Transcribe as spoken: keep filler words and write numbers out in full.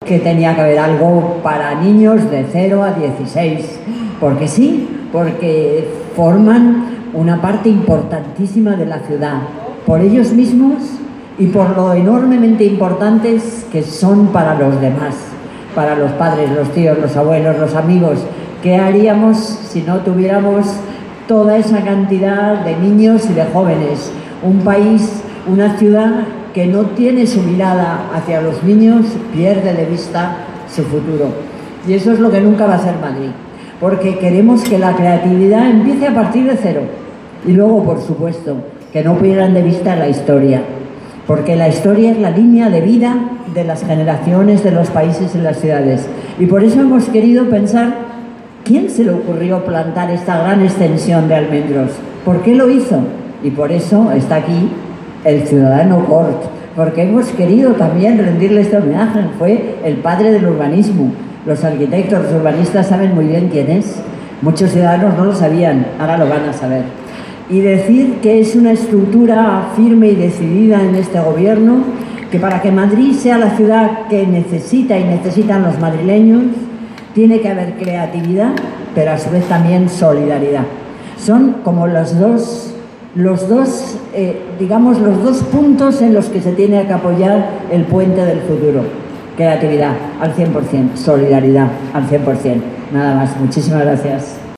que tenía que haber algo para niños de cero a dieciséis, porque sí, porque forman una parte importantísima de la ciudad, por ellos mismos y por lo enormemente importantes que son para los demás, para los padres, los tíos, los abuelos, los amigos. ¿Qué haríamos si no tuviéramos toda esa cantidad de niños y de jóvenes? Un país, una ciudad que no tiene su mirada hacia los niños, pierde de vista su futuro. Y eso es lo que nunca va a ser Madrid, porque queremos que la creatividad empiece a partir de cero. Y luego, por supuesto, que no pierdan de vista la historia, porque la historia es la línea de vida de las generaciones, de los países y las ciudades. Y por eso hemos querido pensar, ¿quién se le ocurrió plantar esta gran extensión de almendros? ¿Por qué lo hizo? Y por eso está aquí el ciudadano Cort, porque hemos querido también rendirle este homenaje. Fue el padre del urbanismo. Los arquitectos, los urbanistas saben muy bien quién es. Muchos ciudadanos no lo sabían, ahora lo van a saber. Y decir que es una estructura firme y decidida en este gobierno, que para que Madrid sea la ciudad que necesita y necesitan los madrileños, tiene que haber creatividad, pero a su vez también solidaridad. Son como los dos, los dos eh, digamos, los dos puntos en los que se tiene que apoyar el puente del futuro. Creatividad al cien por cien, solidaridad al cien por cien. Nada más. Muchísimas gracias.